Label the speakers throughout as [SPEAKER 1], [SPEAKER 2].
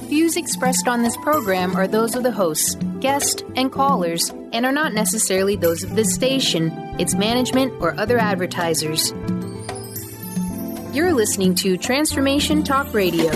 [SPEAKER 1] Views expressed on this program are those of the hosts, guests, and callers, and are not necessarily those of this station, its management, or other advertisers. You're listening to Transformation Talk Radio.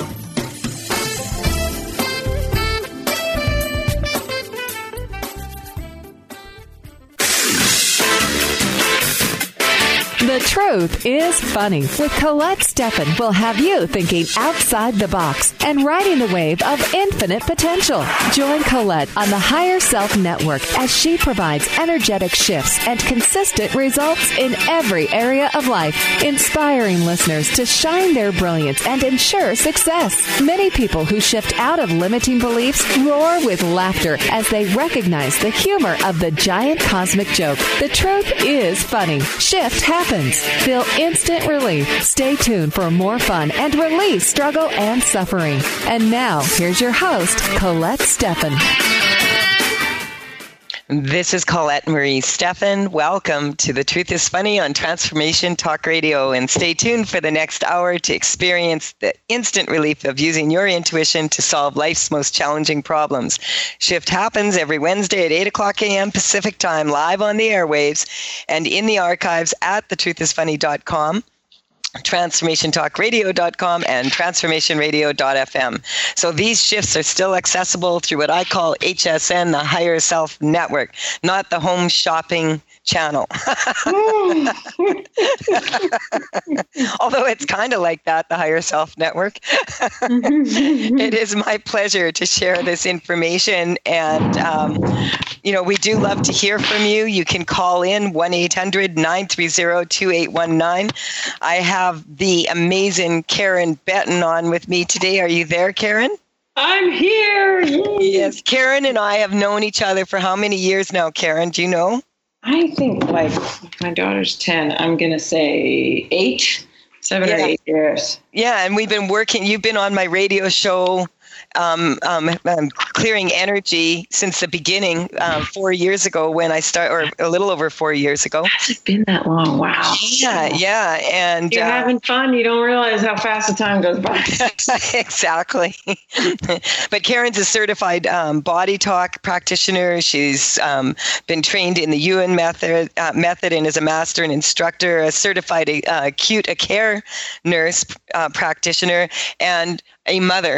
[SPEAKER 2] The Truth is Funny with Colette Steffen will have you thinking outside the box and riding the wave of infinite potential. Join Colette on the Higher Self Network as she provides energetic shifts and consistent results in every area of life, inspiring listeners to shine their brilliance and ensure success. Many people who shift out of limiting beliefs roar with laughter as they recognize the humor of the giant cosmic joke. The truth is funny. Shift happens. Feel instant relief. Stay tuned for more fun and release struggle and suffering. And now, here's your host, Colette Steffen.
[SPEAKER 3] This is Colette Marie Steffen. Welcome to The Truth is Funny on Transformation Talk Radio. And stay tuned for the next hour to experience the instant relief of using your intuition to solve life's most challenging problems. Shift happens every Wednesday at 8 o'clock a.m. Pacific Time, live on the airwaves and in the archives at thetruthisfunny.com. TransformationTalkRadio.com and TransformationRadio.fm. So these shifts are still accessible through what I call HSN, the Higher Self Network, not the home shopping channel. Although it's kind of like that, the Higher Self Network. It is my pleasure to share this information. And, we do love to hear from you. You can call in 1-800-930-2819. I have the amazing Karen Benton on with me today. Are you there, Karen?
[SPEAKER 4] I'm here.
[SPEAKER 3] Yes. Karen and I have known each other for how many years now, Karen? Do you know?
[SPEAKER 4] I think like my daughter's 10. I'm going to say 7 or 8 years.
[SPEAKER 3] Yeah. And we've been working. You've been on my radio show, Clearing Energy, since the beginning, 4 years ago when I started, or a little over 4 years ago.
[SPEAKER 4] Has it been that long? Wow.
[SPEAKER 3] Yeah. And
[SPEAKER 4] you're having fun. You don't realize how fast the time goes by.
[SPEAKER 3] Exactly. But Karen's a certified body talk practitioner. She's been trained in the Yuen method and is a master and instructor, a certified acute care nurse practitioner, and a mother.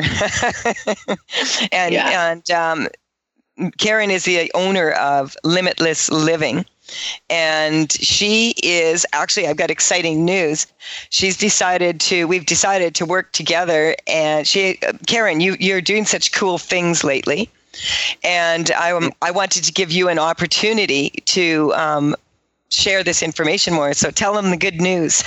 [SPEAKER 3] And Karen is the owner of Limitless Living. And she is actually, I've got exciting news. We've decided to work together. And Karen, you're doing such cool things lately. And I wanted to give you an opportunity to share this information more. So tell them the good news.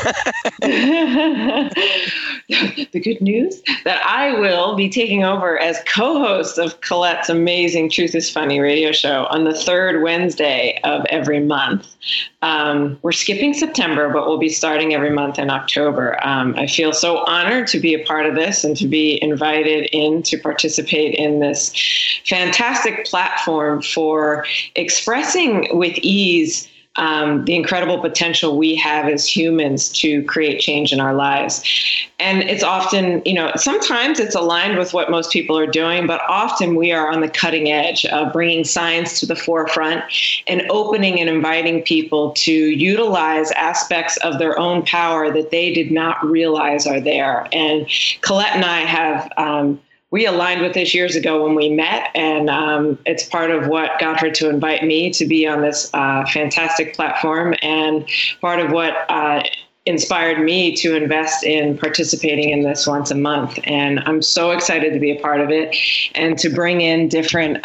[SPEAKER 4] The good news that I will be taking over as co-host of Colette's amazing Truth is Funny radio show on the third Wednesday of every month. We're skipping September, but we'll be starting every month in October. I feel so honored to be a part of this and to be invited in to participate in this fantastic platform for expressing with ease the incredible potential we have as humans to create change in our lives. And it's often, sometimes it's aligned with what most people are doing, but often we are on the cutting edge of bringing science to the forefront and opening and inviting people to utilize aspects of their own power that they did not realize are there. And Colette and I have we aligned with this years ago when we met, and it's part of what got her to invite me to be on this fantastic platform, and part of what inspired me to invest in participating in this once a month. And I'm so excited to be a part of it and to bring in different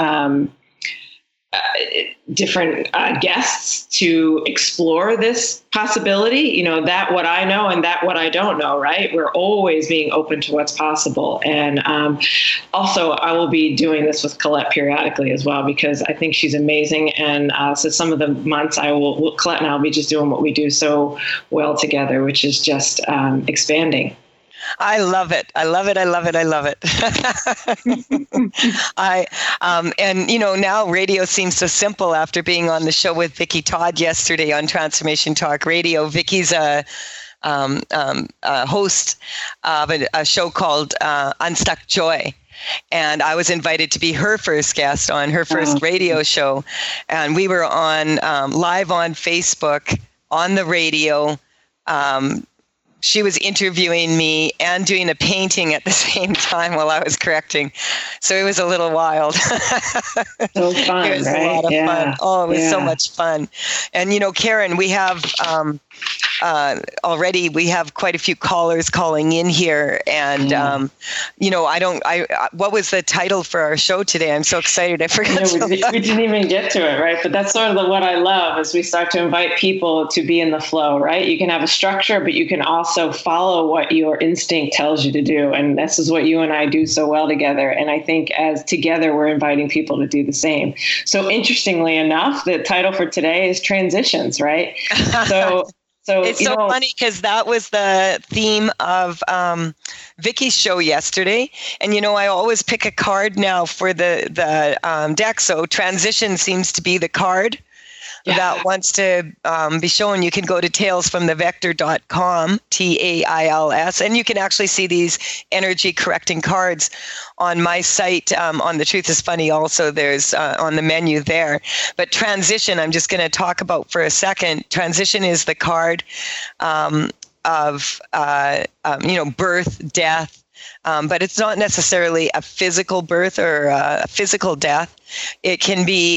[SPEAKER 4] guests to explore this possibility, that what I know and that what I don't know, right? We're always being open to what's possible. And also, I will be doing this with Colette periodically as well, because I think she's amazing. And so some of the months Colette and I will be just doing what we do so well together, which is just expanding.
[SPEAKER 3] I love it. I love it. I love it. I love it. Now radio seems so simple after being on the show with Vicki Todd yesterday on Transformation Talk Radio. Vicki's a host of a show called Unstuck Joy. and I was invited to be her first guest on her first radio show. And we were on live on Facebook, on the radio. She was interviewing me and doing a painting at the same time while I was correcting. So it was a little wild.
[SPEAKER 4] So fun,
[SPEAKER 3] it was
[SPEAKER 4] right?
[SPEAKER 3] a lot of fun. Oh, it was so much fun. And, Karen, we have already, we have quite a few callers calling in here. And, what was the title for our show today? I'm so excited. I forgot.
[SPEAKER 4] We didn't even get to it, right? But that's sort of what I love as we start to invite people to be in the flow, right? You can have a structure, but you can also follow what your instinct tells you to do. And this is what you and I do so well together. And I think as together, we're inviting people to do the same. So interestingly enough, the title for today is transitions, right? So
[SPEAKER 3] it's so funny because that was the theme of Vicky's show yesterday. And, I always pick a card now for the deck. So transition seems to be the card that wants to be shown. You can go to talesfromthevector.com, TAILS, and you can actually see these energy correcting cards on my site, on The Truth is Funny. Also, there's on the menu there. But transition, I'm just going to talk about for a second. Transition is the card of, birth, death. But it's not necessarily a physical birth or a physical death. It can be,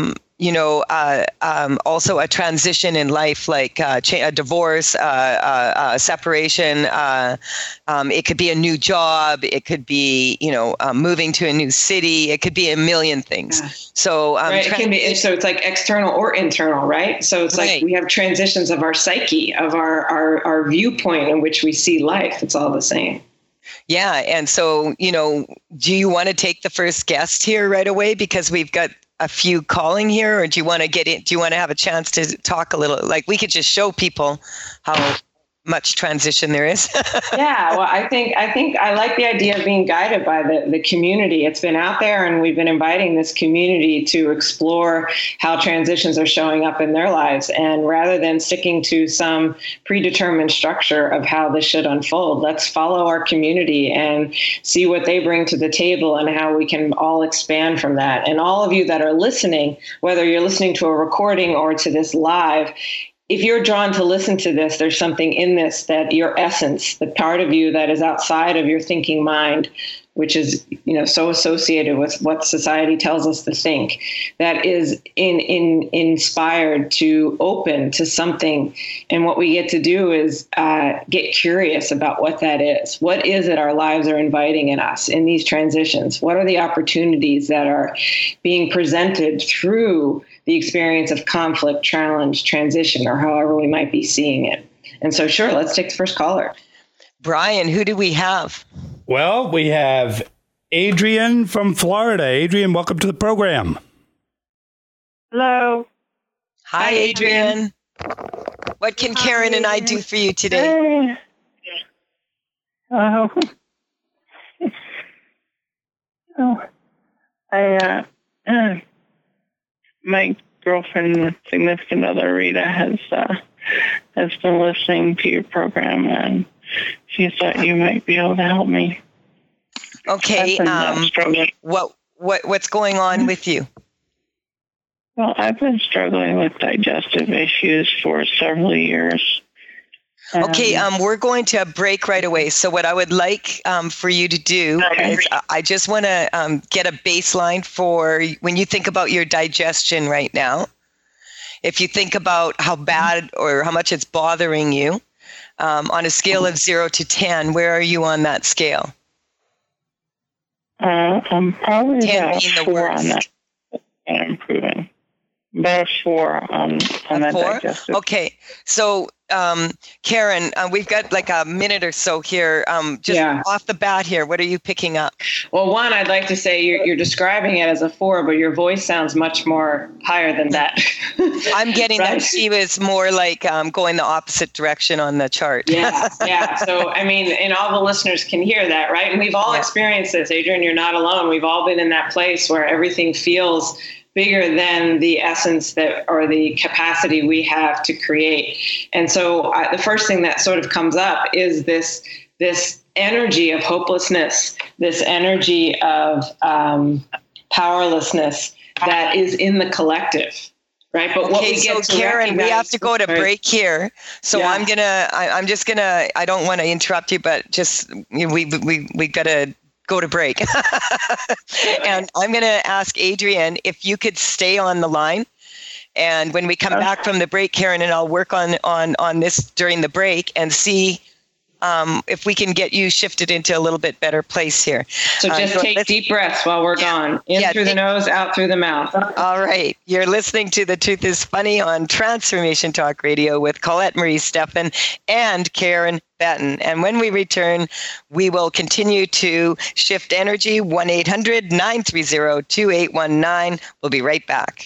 [SPEAKER 3] also a transition in life, like a divorce, a separation. It could be a new job. It could be, moving to a new city. It could be a million things. Yeah. So
[SPEAKER 4] right. It can be. So it's like external or internal, right? So it's like we have transitions of our psyche, of our viewpoint in which we see life. It's all the same.
[SPEAKER 3] Yeah. And so, do you want to take the first guest here right away? Because we've got a few calling here, or do you want to do you want to have a chance to talk a little? Like, we could just show people how much transition there is.
[SPEAKER 4] Yeah, well, I think I like the idea of being guided by the community. It's been out there, and we've been inviting this community to explore how transitions are showing up in their lives. And rather than sticking to some predetermined structure of how this should unfold, let's follow our community and see what they bring to the table and how we can all expand from that. And all of you that are listening, whether you're listening to a recording or to this live, if you're drawn to listen to this, there's something in this that your essence, the part of you that is outside of your thinking mind, which is, so associated with what society tells us to think, that is inspired to open to something. And what we get to do is get curious about what that is. What is it our lives are inviting in us in these transitions? What are the opportunities that are being presented through the experience of conflict, challenge, transition, or however we might be seeing it? And so, sure, let's take the first caller.
[SPEAKER 3] Brian, who do we have?
[SPEAKER 5] Well, we have Adrian from Florida. Adrian, welcome to the program.
[SPEAKER 6] Hello.
[SPEAKER 3] Hi, Adrian. What can Karen and I do for you today?
[SPEAKER 6] My girlfriend and significant other, Rita, has been listening to your program, and she thought you might be able to help me.
[SPEAKER 3] Okay. What's going on with you?
[SPEAKER 6] Well, I've been struggling with digestive issues for several years.
[SPEAKER 3] Okay, we're going to break right away. So what I would like for you to do is I just want to get a baseline for when you think about your digestion right now. If you think about how bad or how much it's bothering you, on a scale of 0 to 10, where are you on that scale?
[SPEAKER 6] I'm probably
[SPEAKER 3] 10
[SPEAKER 6] about
[SPEAKER 3] being the
[SPEAKER 6] 4
[SPEAKER 3] worst.
[SPEAKER 6] on that. I'm improving. About 4 on that
[SPEAKER 3] 4?
[SPEAKER 6] digestive.
[SPEAKER 3] Okay, so Karen, we've got like a minute or so here. Off the bat here, what are you picking up?
[SPEAKER 4] Well, one, I'd like to say you're describing it as a 4, but your voice sounds much more higher than that.
[SPEAKER 3] I'm getting
[SPEAKER 4] right?
[SPEAKER 3] that she was more like going the opposite direction on the chart.
[SPEAKER 4] Yeah. So, and all the listeners can hear that, right? And we've all experienced this. Adrian, you're not alone. We've all been in that place where everything feels bigger than the essence or the capacity we have to create. And so the first thing that sort of comes up is this energy of hopelessness, this energy of powerlessness that is in the collective. Right. But what we get to
[SPEAKER 3] Karen, we have to go to break here. So I'm just gonna, I don't want to interrupt you, but just, we got to go to break. And I'm going to ask Adrienne if you could stay on the line. And when we come back from the break, Karen and I'll work on this during the break and see if we can get you shifted into a little bit better place here.
[SPEAKER 4] So just take deep breaths while we're gone. In through the nose, out through the mouth.
[SPEAKER 3] All right. You're listening to The Truth is Funny on Transformation Talk Radio with Colette Marie Steffen and Karen Batten. And when we return, we will continue to shift energy. 1-800-930-2819. We'll be right back.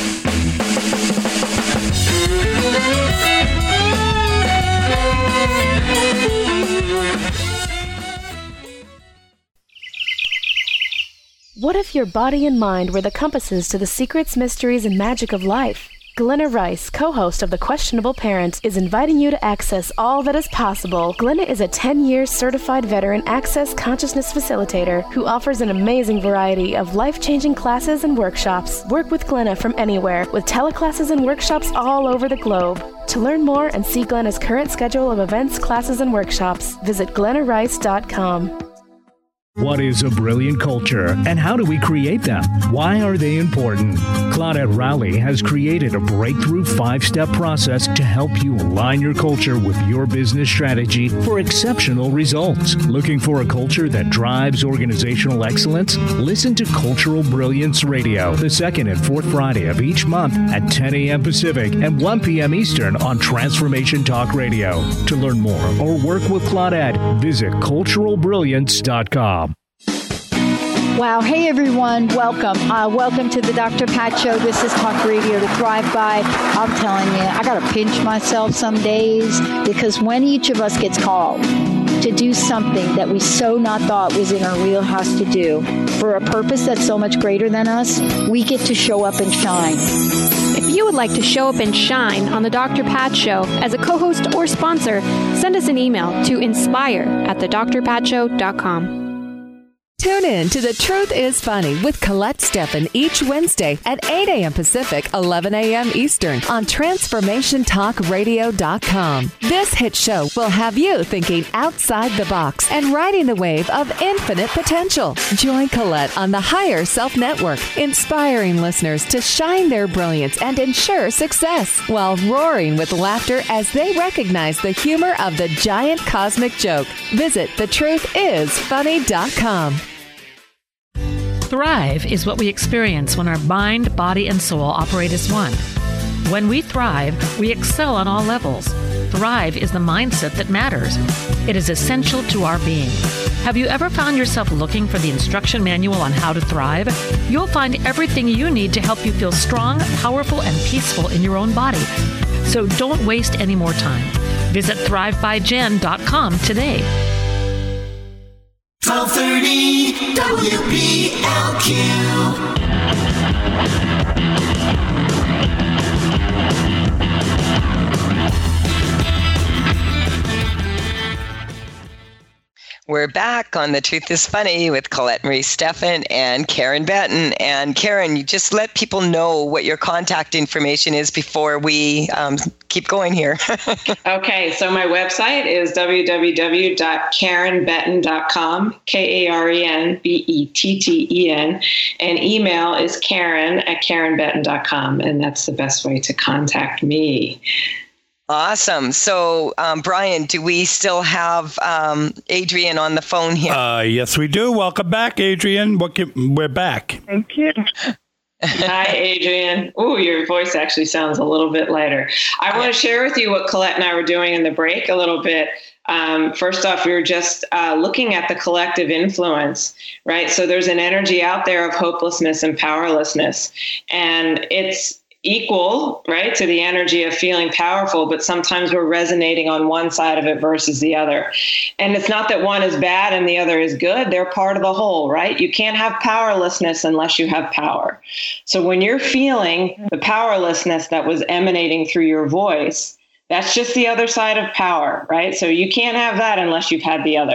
[SPEAKER 7] What if your body and mind were the compasses to the secrets, mysteries, and magic of life? Glenna Rice, co-host of The Questionable Parent, is inviting you to access all that is possible. Glenna is a 10-year certified veteran access consciousness facilitator who offers an amazing variety of life-changing classes and workshops. Work with Glenna from anywhere with teleclasses and workshops all over the globe. To learn more and see Glenna's current schedule of events, classes, and workshops, visit glennarice.com.
[SPEAKER 8] What is a brilliant culture, and how do we create them? Why are they important? Claudette Rowley has created a breakthrough 5-step process to help you align your culture with your business strategy for exceptional results. Looking for a culture that drives organizational excellence? Listen to Cultural Brilliance Radio, the second and fourth Friday of each month at 10 a.m. Pacific and 1 p.m. Eastern on Transformation Talk Radio. To learn more or work with Claudette, visit culturalbrilliance.com.
[SPEAKER 9] Wow. Hey, everyone. Welcome. Welcome to the Dr. Pat Show. This is Talk Radio to Thrive By. I'm telling you, I got to pinch myself some days because when each of us gets called to do something that we so not thought was in our wheelhouse to do for a purpose that's so much greater than us, we get to show up and shine.
[SPEAKER 10] If you would like to show up and shine on the Dr. Pat Show as a co-host or sponsor, send us an email to inspire@thedrpatshow.com.
[SPEAKER 2] Tune in to The Truth is Funny with Colette Steffen each Wednesday at 8 a.m. Pacific, 11 a.m. Eastern on TransformationTalkRadio.com. This hit show will have you thinking outside the box and riding the wave of infinite potential. Join Colette on the Higher Self Network, inspiring listeners to shine their brilliance and ensure success while roaring with laughter as they recognize the humor of the giant cosmic joke. Visit thetruthisfunny.com.
[SPEAKER 11] Thrive is what we experience when our mind, body, and soul operate as one. When we thrive, we excel on all levels. Thrive is the mindset that matters. It is essential to our being. Have you ever found yourself looking for the instruction manual on how to thrive? You'll find everything you need to help you feel strong, powerful, and peaceful in your own body. So don't waste any more time. Visit thrivebyjen.com today.
[SPEAKER 12] 1230 WBLQ.
[SPEAKER 3] We're back on The Truth is Funny with Colette Marie Steffen and Karen Batten. And Karen, you just let people know what your contact information is before we keep going here.
[SPEAKER 4] Okay, so my website is www.karenbetten.com, KarenBetten, and email is Karen@karenbetten.com, and that's the best way to contact me.
[SPEAKER 3] Awesome. So, Brian, do we still have Adrienne on the phone here?
[SPEAKER 5] Yes, we do. Welcome back, Adrienne. We're back.
[SPEAKER 6] Thank you.
[SPEAKER 4] Hi, Adrienne. Oh, your voice actually sounds a little bit lighter. I want to share with you what Colette and I were doing in the break a little bit. First off, we were just looking at the collective influence, right? So there's an energy out there of hopelessness and powerlessness, and it's equal, right, to the energy of feeling powerful, but sometimes we're resonating on one side of it versus the other. And it's not that one is bad and the other is good. They're part of the whole, right? You can't have powerlessness unless you have power. So when you're feeling the powerlessness that was emanating through your voice, that's just the other side of power, right? So you can't have that unless you've had the other.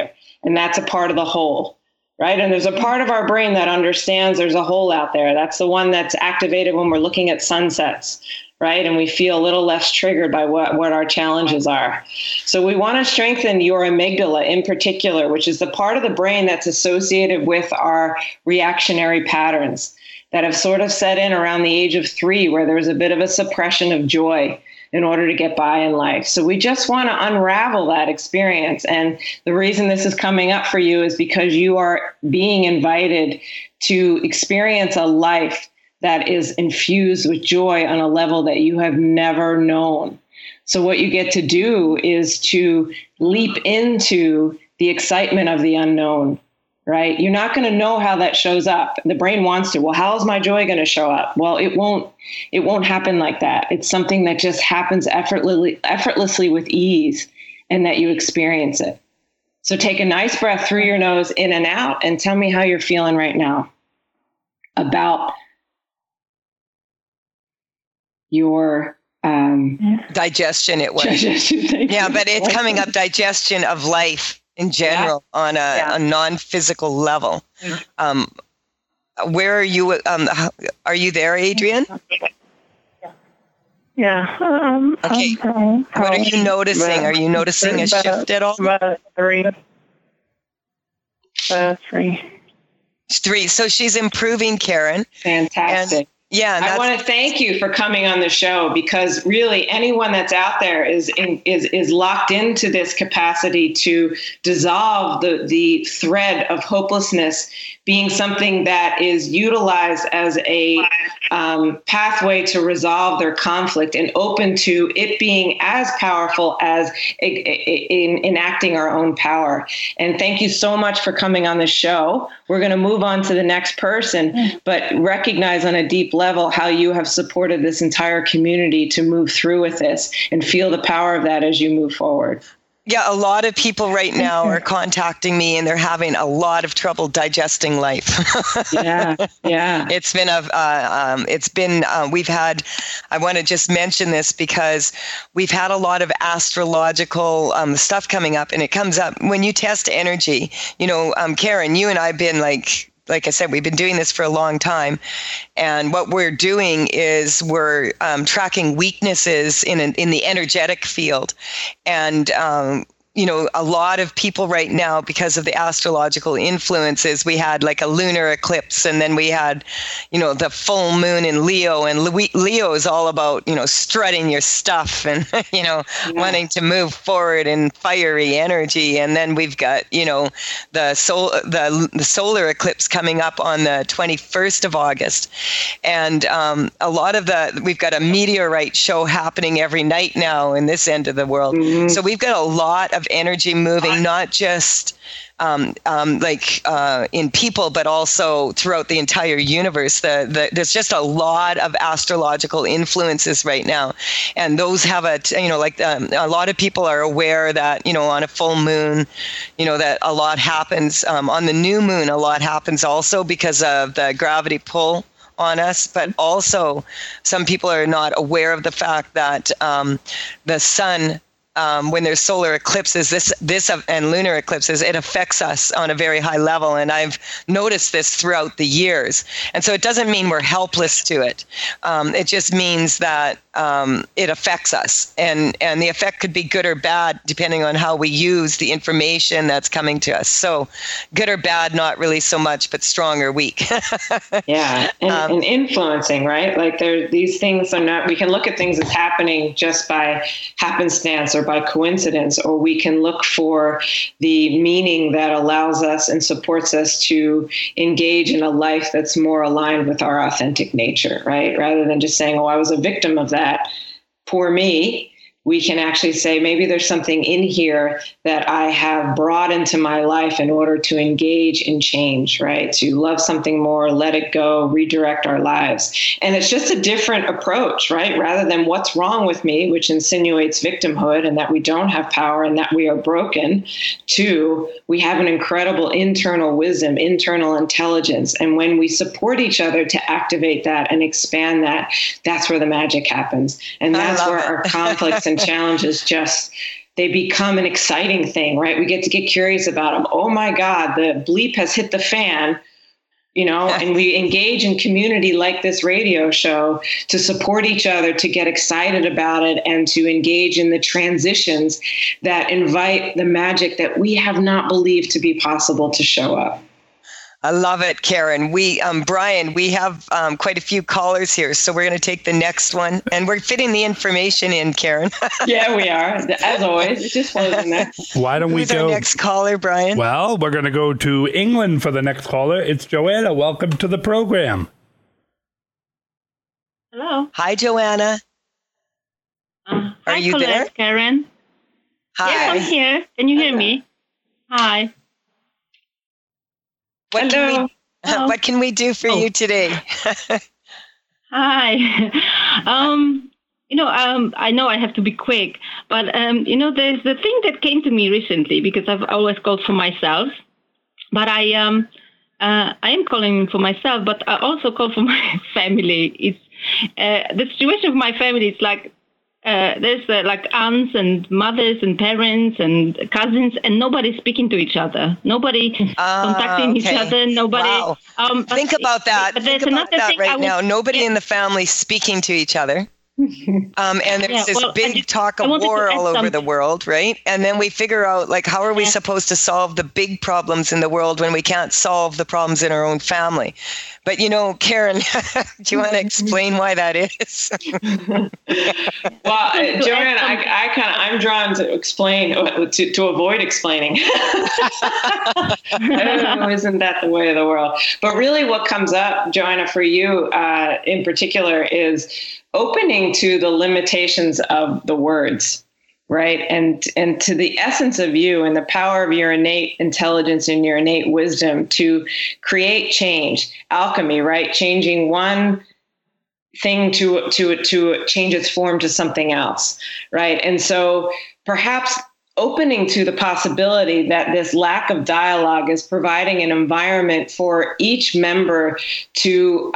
[SPEAKER 4] And that's a part of the whole, right? And there's a part of our brain that understands there's a hole out there. That's the one that's activated when we're looking at sunsets, right? And we feel a little less triggered by what our challenges are. So we want to strengthen your amygdala in particular, which is the part of the brain that's associated with our reactionary patterns that have sort of set in around the age of 3, where there's a bit of a suppression of joy in order to get by in life. So we just want to unravel that experience. And the reason this is coming up for you is because you are being invited to experience a life that is infused with joy on a level that you have never known. So what you get to do is to leap into the excitement of the unknown, right? You're not going to know how that shows up. The brain wants to. Well, how is my joy going to show up? Well, it won't happen like that. It's something that just happens effortlessly with ease, and that you experience it. So take a nice breath through your nose, in and out, and tell me how you're feeling right now about your
[SPEAKER 3] digestion. It was yeah, but it's coming up, digestion of life in general, on a non-physical level. Where are you? Are you there, Adrienne?
[SPEAKER 6] Yeah.
[SPEAKER 3] Okay. What are you noticing? Are you noticing a shift at all? Three. So she's improving, Karen.
[SPEAKER 4] Fantastic.
[SPEAKER 3] Yeah,
[SPEAKER 4] I want to thank you for coming on the show, because really anyone that's out there is locked into this capacity to dissolve the thread of hopelessness being something that is utilized as a pathway to resolve their conflict, and open to it being as powerful as in enacting our own power. And thank you so much for coming on the show. We're going to move on to the next person, but recognize on a deep level how you have supported this entire community to move through with this, and feel the power of that as you move forward.
[SPEAKER 3] Yeah, a lot of people right now are contacting me, and they're having a lot of trouble digesting life.
[SPEAKER 4] Yeah.
[SPEAKER 3] We've had, I want to just mention this because we've had a lot of astrological stuff coming up, and it comes up when you test energy. Karen, you and I have been like I said, we've been doing this for a long time. And what we're doing is we're tracking weaknesses in the energetic field. And, a lot of people right now, because of the astrological influences, we had like a lunar eclipse, and then we had, the full moon in Leo. And Leo is all about, strutting your stuff and, wanting to move forward in fiery energy. And then we've got, the solar eclipse coming up on the 21st of August. And a lot of we've got a meteorite show happening every night now in this end of the world. Mm-hmm. So we've got a lot of energy moving, not just in people, but also throughout the entire universe. There's just a lot of astrological influences right now, and those have a lot of people are aware that on a full moon, that a lot happens. On the new moon, a lot happens also because of the gravity pull on us, but also some people are not aware of the fact that the sun, when there's solar eclipses, this and lunar eclipses, it affects us on a very high level. And I've noticed this throughout the years. And so it doesn't mean we're helpless to it. It just means that it affects us. And the effect could be good or bad, depending on how we use the information that's coming to us. So good or bad, not really so much, but strong or weak.
[SPEAKER 4] Yeah. And influencing, right? Like these things are not, we can look at things as happening just by happenstance or by coincidence, or we can look for the meaning that allows us and supports us to engage in a life that's more aligned with our authentic nature, right? Rather than just saying, oh, I was a victim of that, poor me. We can actually say, maybe there's something in here that I have brought into my life in order to engage in change, right? To love something more, let it go, redirect our lives. And it's just a different approach, right? Rather than what's wrong with me, which insinuates victimhood and that we don't have power and that we are broken, to we have an incredible internal wisdom, internal intelligence. And when we support each other to activate that and expand that, that's where the magic happens. And that's where our conflicts and challenges just they become an exciting thing, right? We get to get curious about them. Oh my God, the bleep has hit the fan, and we engage in community like this radio show to support each other, to get excited about it, and to engage in the transitions that invite the magic that we have not believed to be possible to show up.
[SPEAKER 3] I love it, Karen. Brian, we have quite a few callers here, so we're going to take the next one, and we're fitting the information in, Karen.
[SPEAKER 4] Yeah, we are. As always, it just flows in there.
[SPEAKER 5] Why don't
[SPEAKER 3] Who's our next caller, Brian?
[SPEAKER 5] Well, we're going to go to England for the next caller. It's Joanna. Welcome to the program.
[SPEAKER 13] Hello.
[SPEAKER 3] Hi, Joanna. Are you
[SPEAKER 13] Colette,
[SPEAKER 3] there?
[SPEAKER 13] Karen.
[SPEAKER 3] Hi.
[SPEAKER 13] Yes, I'm here. Can you hear me? Hi.
[SPEAKER 3] What can we do for you today?
[SPEAKER 13] Hi. I know I have to be quick, but there's the thing that came to me recently, because I've always called for myself, but I am calling for myself, but I also call for my family. It's the situation of my family is like there's like aunts and mothers and parents and cousins, and nobody's speaking to each other. Nobody contacting each other. Nobody.
[SPEAKER 3] Wow. Think about that. Think about that right now. Nobody in the family speaking to each other. And there's this big talk of war all over the world, right? And then we figure out, like, how are we supposed to solve the big problems in the world when we can't solve the problems in our own family? But, Karen, do you want to explain why that is?
[SPEAKER 4] Well, Joanne, I'm drawn to explain, to avoid explaining. Oh, isn't that the way of the world? But really what comes up, Joanna, for you in particular is opening to the limitations of the words, right? And to the essence of you and the power of your innate intelligence and your innate wisdom to create change, alchemy, right? Changing one thing to change its form to something else, right? And so perhaps opening to the possibility that this lack of dialogue is providing an environment for each member to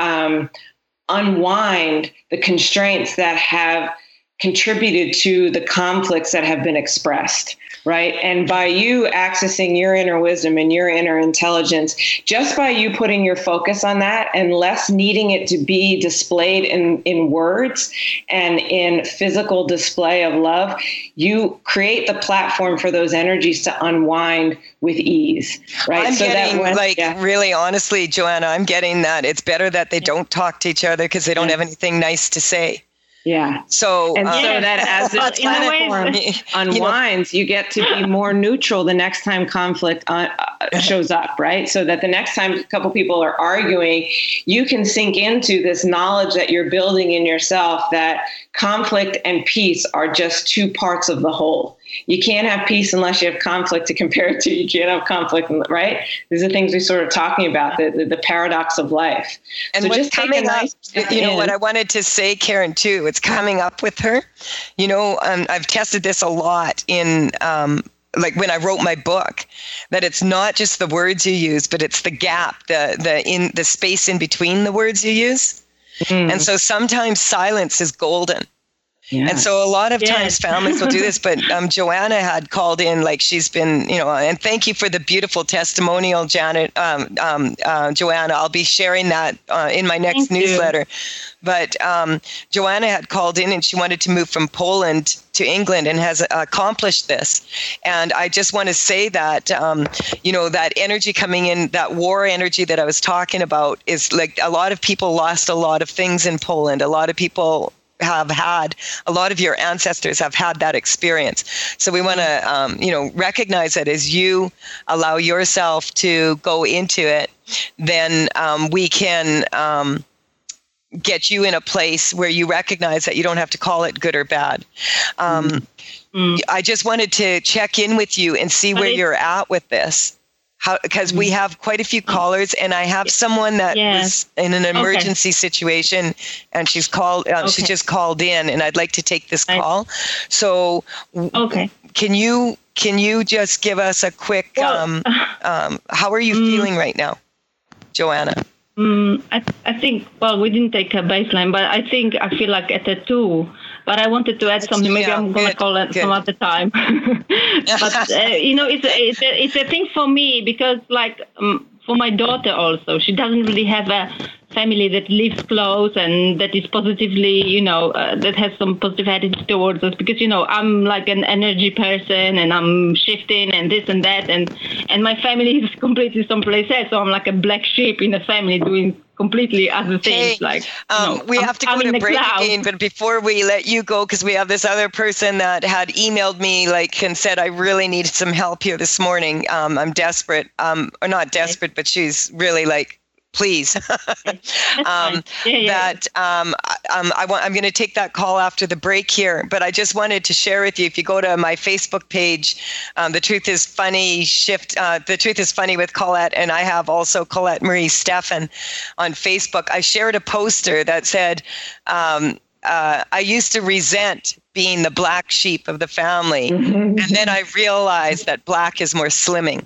[SPEAKER 4] unwind the constraints that have contributed to the conflicts that have been expressed, right? And by you accessing your inner wisdom and your inner intelligence, just by you putting your focus on that and less needing it to be displayed in words and in physical display of love, you create the platform for those energies to unwind with ease, right?
[SPEAKER 3] I'm getting, really honestly, Joanna, I'm getting that it's better that they don't talk to each other because they don't have anything nice to say.
[SPEAKER 4] Yeah.
[SPEAKER 3] So,
[SPEAKER 4] so that as this platform unwinds, you get to be more neutral the next time conflict shows up, right? So that the next time a couple people are arguing, you can sink into this knowledge that you're building in yourself that conflict and peace are just two parts of the whole. You can't have peace unless you have conflict to compare it to. You can't have conflict, right? These are things we sort of talking about, the paradox of life.
[SPEAKER 3] And so just coming up, what I wanted to say, Karen, too, it's coming up with her. I've tested this a lot in like when I wrote my book, that it's not just the words you use, but it's the gap, the space in between the words you use. And so sometimes silence is golden. Yes. And so a lot of times families will do this, but Joanna had called in, like she's been, and thank you for the beautiful testimonial, Janet, Joanna. I'll be sharing that in my next newsletter. But Joanna had called in and she wanted to move from Poland to England and has accomplished this. And I just want to say that, that energy coming in, that war energy that I was talking about is like a lot of people lost a lot of things in Poland. A lot of people a lot of your ancestors have had that experience. So we want to, recognize that as you allow yourself to go into it, then we can get you in a place where you recognize that you don't have to call it good or bad. I just wanted to check in with you and see where you're at with this. Because we have quite a few callers, and I have someone that was in an emergency situation, and she's called. She just called in, and I'd like to take this call. So, can you just give us a quick? How are you feeling right now, Joanna?
[SPEAKER 13] I think, well, we didn't take a baseline, but I think I feel like at a 2. But I wanted to add something. Maybe I'm going to call it some other time. But, it's a thing for me because, like, for my daughter also, she doesn't really have a family that lives close and that is positively, that has some positive attitude towards us because, I'm like an energy person and I'm shifting and this and that. And my family is completely someplace else. So I'm like a black sheep in a family doing completely other things.
[SPEAKER 3] We have to go to break again, but before we let you go, because we have this other person that had emailed me and said, I really needed some help here this morning. I'm desperate, or not desperate, but she's really please. I'm going to take that call after the break here, but I just wanted to share with you, if you go to my Facebook page, The Truth is Funny The Truth is Funny with Colette, and I have also Colette Marie Steffen on Facebook. I shared a poster that said, I used to resent being the black sheep of the family. And then I realized that black is more slimming.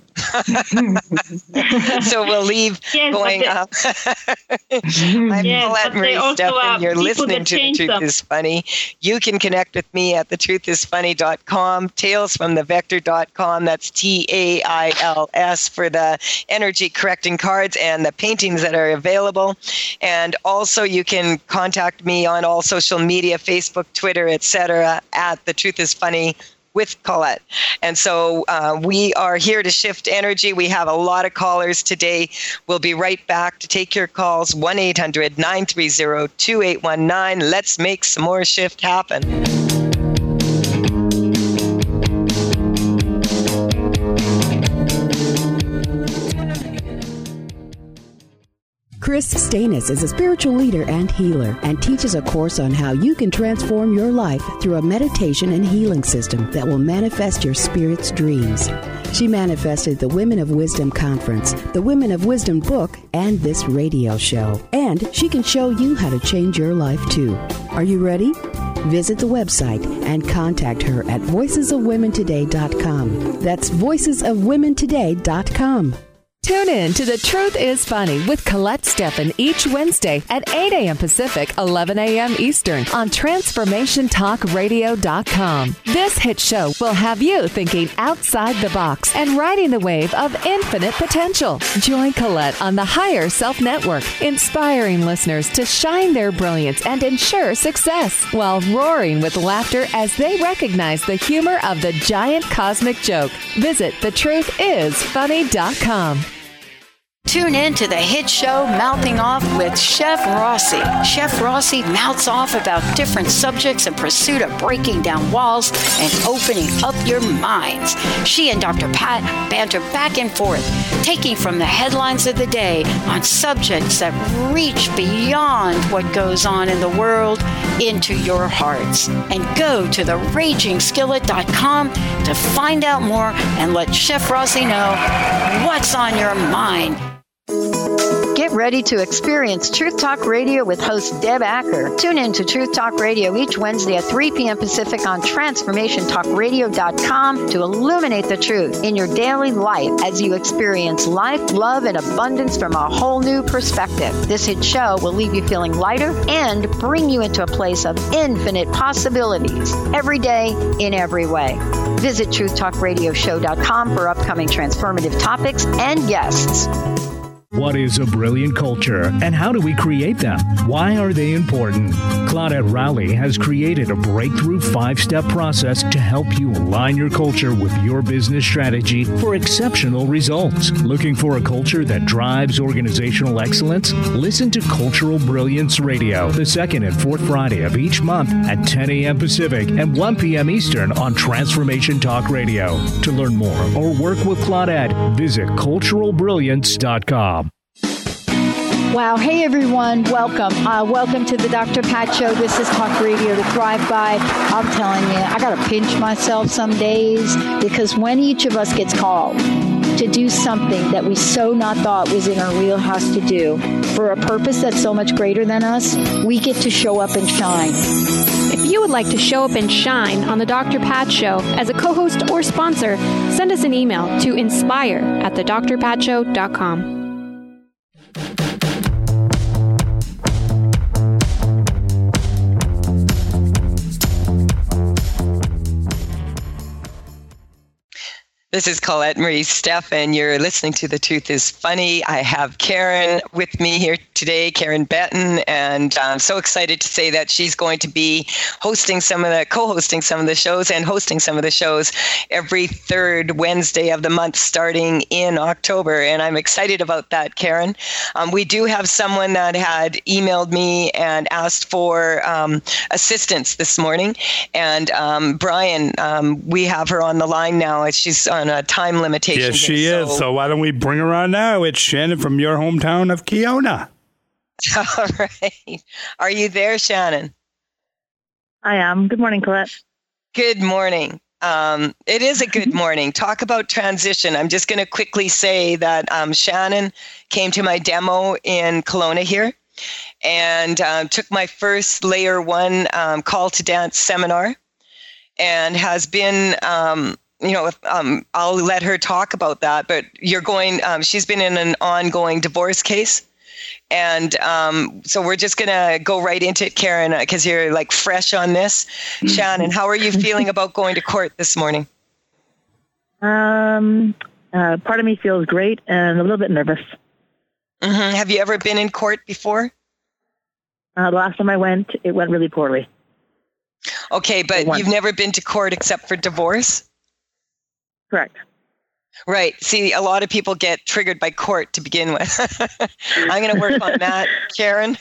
[SPEAKER 3] So we'll leave going up. I'm Colette Marie Steffen. You're listening to The Truth is Funny. You can connect with me at thetruthisfunny.com, talesfromthevector.com. That's TAILS for the energy correcting cards and the paintings that are available. And also you can contact me on all social media, Facebook, Twitter, etc., at The Truth is Funny with Colette. And so we are here to shift energy. We have a lot of callers today. We'll be right back to take your calls, 1-800-930-2819. Let's make some more shift happen.
[SPEAKER 14] Chris Stanis is a spiritual leader and healer and teaches a course on how you can transform your life through a meditation and healing system that will manifest your spirit's dreams. She manifested the Women of Wisdom Conference, the Women of Wisdom book, and this radio show. And she can show you how to change your life too. Are you ready? Visit the website and contact her at voicesofwomentoday.com. That's voicesofwomentoday.com.
[SPEAKER 2] Tune in to The Truth is Funny with Colette Steffen each Wednesday at 8 a.m. Pacific, 11 a.m. Eastern on TransformationTalkRadio.com. This hit show will have you thinking outside the box and riding the wave of infinite potential. Join Colette on the Higher Self Network, inspiring listeners to shine their brilliance and ensure success while roaring with laughter as they recognize the humor of the giant cosmic joke. Visit thetruthисfunny.com.
[SPEAKER 15] Tune in to the hit show Mouthing Off with Chef Rossi. Chef Rossi mouths off about different subjects in pursuit of breaking down walls and opening up your minds. She and Dr. Pat banter back and forth, taking from the headlines of the day on subjects that reach beyond what goes on in the world into your hearts. And go to theragingskillet.com to find out more and let Chef Rossi know what's on your mind.
[SPEAKER 9] Get ready to experience Truth Talk Radio with host Deb Acker. Tune in to Truth Talk Radio each Wednesday at 3 p.m. Pacific on TransformationTalkRadio.com to illuminate the truth in your daily life as you experience life, love, and abundance from a whole new perspective. This hit show will leave you feeling lighter and bring you into a place of infinite possibilities every day in every way. Visit TruthTalkRadioshow.com for upcoming transformative topics and guests.
[SPEAKER 8] What is a brilliant culture, and how do we create them? Why are they important? Claudette Rowley has created a breakthrough 5-step process to help you align your culture with your business strategy for exceptional results. Looking for a culture that drives organizational excellence? Listen to Cultural Brilliance Radio, the second and fourth Friday of each month at 10 a.m. Pacific and 1 p.m. Eastern on Transformation Talk Radio. To learn more or work with Claudette, visit culturalbrilliance.com.
[SPEAKER 9] Wow. Hey, everyone. Welcome. Welcome to the Dr. Pat Show. This is Talk Radio to Thrive By. I'm telling you, I got to pinch myself some days because when each of us gets called to do something that we so not thought was in our wheelhouse to do for a purpose that's so much greater than us, we get to show up and shine.
[SPEAKER 10] If you would like to show up and shine on the Dr. Pat Show as a co-host or sponsor, send us an email to inspire@thedrpatshow.com.
[SPEAKER 3] This is Colette Marie Steffen. You're listening to The Truth is Funny. I have Karen with me here today, Karen Benton, and I'm so excited to say that she's going to be co-hosting some of the shows and hosting some of the shows every third Wednesday of the month starting in October. And I'm excited about that, Karen. We do have someone that had emailed me and asked for assistance this morning. And Brian, we have her on the line now. She's on a time limitation.
[SPEAKER 5] Yes, she is. So why don't we bring her on now? It's Shannon from your hometown of Keona.
[SPEAKER 3] All right. Are you there, Shannon?
[SPEAKER 16] I am. Good morning, Colette.
[SPEAKER 3] Good morning. It is a good morning. Talk about transition. I'm just going to quickly say that Shannon came to my demo in Kelowna here and took my first Layer 1 Call to Dance seminar and has been... I'll let her talk about that, but she's been in an ongoing divorce case. And so we're just going to go right into it, Karen, because you're like fresh on this. Shannon, how are you feeling about going to court this morning?
[SPEAKER 16] Part of me feels great and a little bit nervous.
[SPEAKER 3] Mm-hmm. Have you ever been in court before?
[SPEAKER 16] The last time I went, it went really poorly.
[SPEAKER 3] Okay, but you've never been to court except for divorce?
[SPEAKER 16] Correct.
[SPEAKER 3] Right. See, a lot of people get triggered by court to begin with. I'm going to work on that, Karen.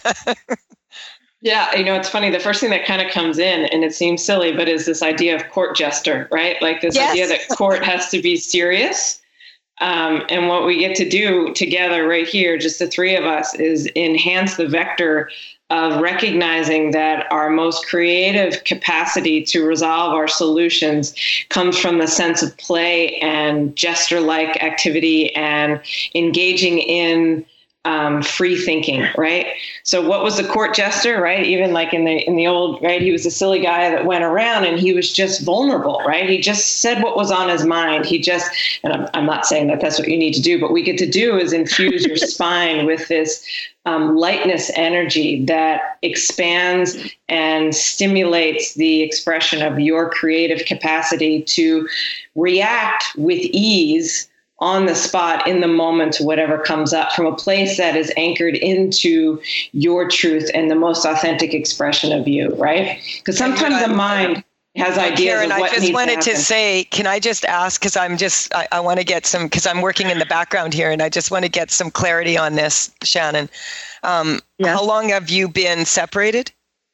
[SPEAKER 4] Yeah, it's funny. The first thing that kind of comes in, and it seems silly, but is this idea of court jester, right? Like this idea that court has to be serious. And what we get to do together right here, just the three of us, is enhance the vector of recognizing that our most creative capacity to resolve our solutions comes from the sense of play and jester-like activity and engaging in free thinking, right? So what was the court jester, right? Even like in the old, right? He was a silly guy that went around and he was just vulnerable, right? He just said what was on his mind. And I'm not saying that that's what you need to do, but what we get to do is infuse your spine with this lightness energy that expands and stimulates the expression of your creative capacity to react with ease on the spot, in the moment, to whatever comes up from a place that is anchored into your truth and the most authentic expression of you, right? Because sometimes the mind has ideas
[SPEAKER 3] Karen,
[SPEAKER 4] of what
[SPEAKER 3] I just
[SPEAKER 4] needs
[SPEAKER 3] wanted
[SPEAKER 4] to
[SPEAKER 3] to say, can I just ask, because I want to get some, because I'm working in the background here, and I just want to get some clarity on this, Shannon. How long have you been separated?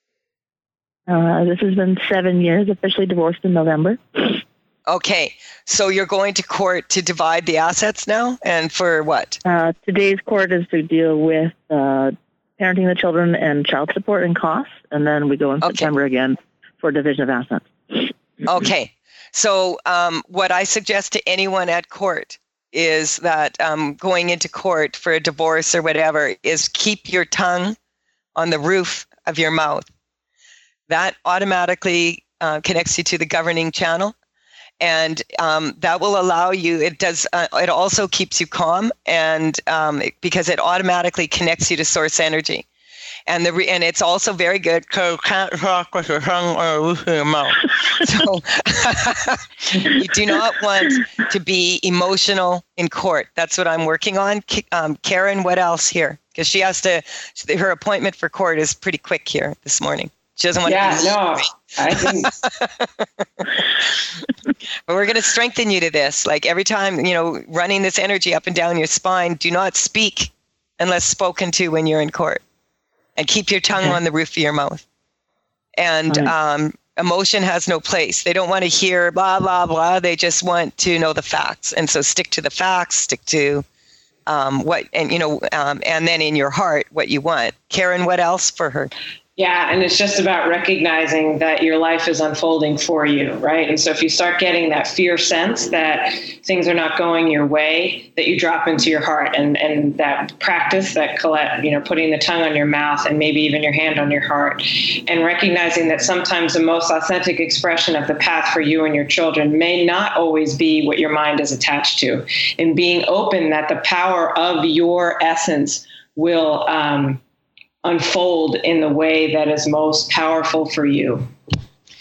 [SPEAKER 16] This has been 7 years, officially divorced in November.
[SPEAKER 3] Okay, so you're going to court to divide the assets now, and for what?
[SPEAKER 16] Today's court is to deal with parenting the children and child support and costs, and then we go in September again for division of assets.
[SPEAKER 3] Okay, so what I suggest to anyone at court is that going into court for a divorce or whatever is keep your tongue on the roof of your mouth. That automatically connects you to the governing channel. And that will allow you, it also keeps you calm, and because it automatically connects you to source energy. And it's also very good because you can't talk with your tongue on the roof of your mouth. So you do not want to be emotional in court. That's what I'm working on. Karen, what else here? Because her appointment for court is pretty quick here this morning. She doesn't want to be
[SPEAKER 4] no, I think.
[SPEAKER 3] But we're going to strengthen you to this. Like every time, running this energy up and down your spine, do not speak unless spoken to when you're in court. And keep your tongue on the roof of your mouth. And emotion has no place. They don't want to hear blah, blah, blah. They just want to know the facts. And so stick to the facts, stick to and then in your heart, what you want. Karen, what else for her?
[SPEAKER 4] Yeah, and it's just about recognizing that your life is unfolding for you, right? And so if you start getting that fear sense that things are not going your way, that you drop into your heart, and that practice that Colette, putting the tongue on your mouth and maybe even your hand on your heart, and recognizing that sometimes the most authentic expression of the path for you and your children may not always be what your mind is attached to, and being open that the power of your essence will unfold in the way that is most powerful for you.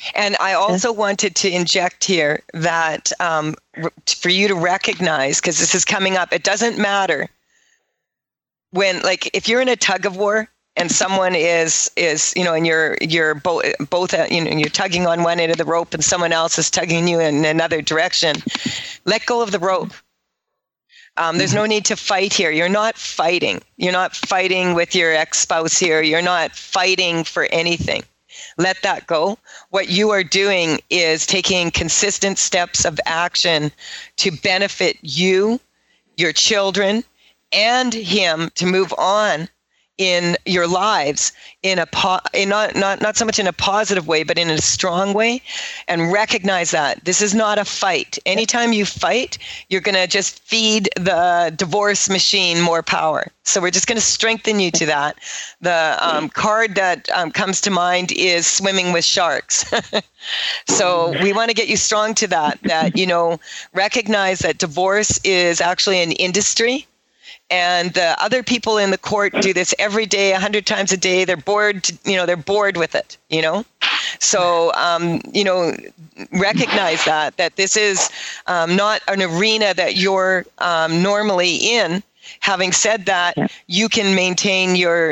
[SPEAKER 3] And I also wanted to inject here that for you to recognize, because this is coming up, it doesn't matter when, like, if you're in a tug of war and someone is and you're both you're tugging on one end of the rope and someone else is tugging you in another direction, let go of the rope. There's no need to fight here. You're not fighting. You're not fighting with your ex-spouse here. You're not fighting for anything. Let that go. What you are doing is taking consistent steps of action to benefit you, your children, and him to move on in your lives in not so much in a positive way, but in a strong way, and recognize that this is not a fight. Anytime you fight, you're going to just feed the divorce machine more power. So we're just going to strengthen you to that. The card that comes to mind is swimming with sharks. So we want to get you strong to that, recognize that divorce is actually an industry. And the other people in the court do this every day, 100 times a day. They're bored, they're bored with it, So, recognize that this is not an arena that you're normally in. Having said that, you can maintain your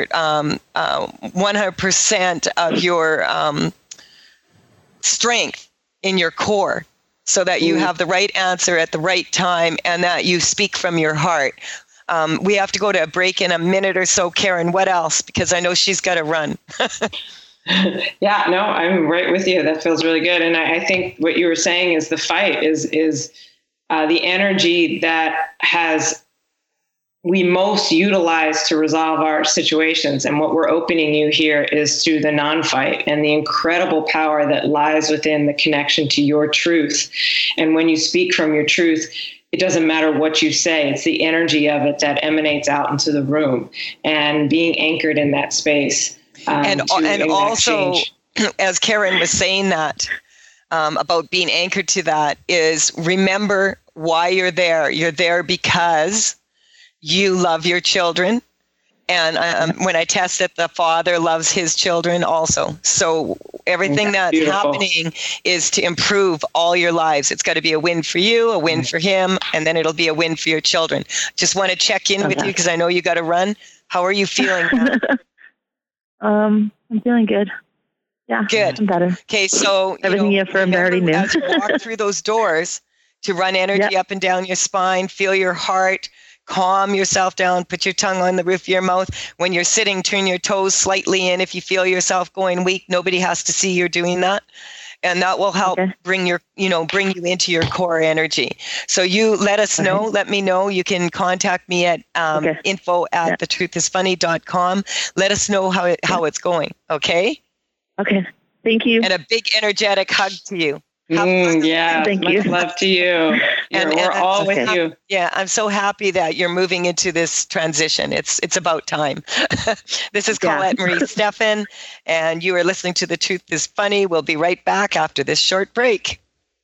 [SPEAKER 3] 100% of your strength in your core so that you have the right answer at the right time and that you speak from your heart. We have to go to a break in a minute or so. Karen, what else? Because I know she's got to run.
[SPEAKER 4] Yeah, no, I'm right with you. That feels really good. And I think what you were saying is the fight is the energy that we most utilize to resolve our situations. And what we're opening you here is through the non-fight and the incredible power that lies within the connection to your truth. And when you speak from your truth, it doesn't matter what you say. It's the energy of it that emanates out into the room, and being anchored in that space.
[SPEAKER 3] And also, as Karen was saying that, about being anchored to that, is remember why you're there. You're there because you love your children. And when I test it, the Father loves his children also. So everything that's happening is to improve all your lives. It's got to be a win for you, a win for him, and then it'll be a win for your children. Just want to check in with you because I know you got to run. How are you feeling now?
[SPEAKER 16] I'm feeling good. Yeah,
[SPEAKER 3] good.
[SPEAKER 16] I'm better.
[SPEAKER 3] Okay, so
[SPEAKER 16] everything you affirmed I already knew.
[SPEAKER 3] As you walk through those doors, to run energy up and down your spine, feel your heart. Calm yourself down, put your tongue on the roof of your mouth. When you're sitting, turn your toes slightly in. If you feel yourself going weak, nobody has to see you're doing that. And that will help bring you into your core energy. So you let us know, let me know. You can contact me at info@thetruthisfunny.com. Let us know how it's going. Okay?
[SPEAKER 16] Okay. Thank you.
[SPEAKER 3] And a big energetic hug to you.
[SPEAKER 4] Yeah,
[SPEAKER 16] thank
[SPEAKER 4] much
[SPEAKER 16] you.
[SPEAKER 4] love to you. We're all with you.
[SPEAKER 3] Yeah, I'm so happy that you're moving into this transition. It's about time. This is Colette Marie Steffen, and you are listening to The Truth is Funny. We'll be right back after this short break.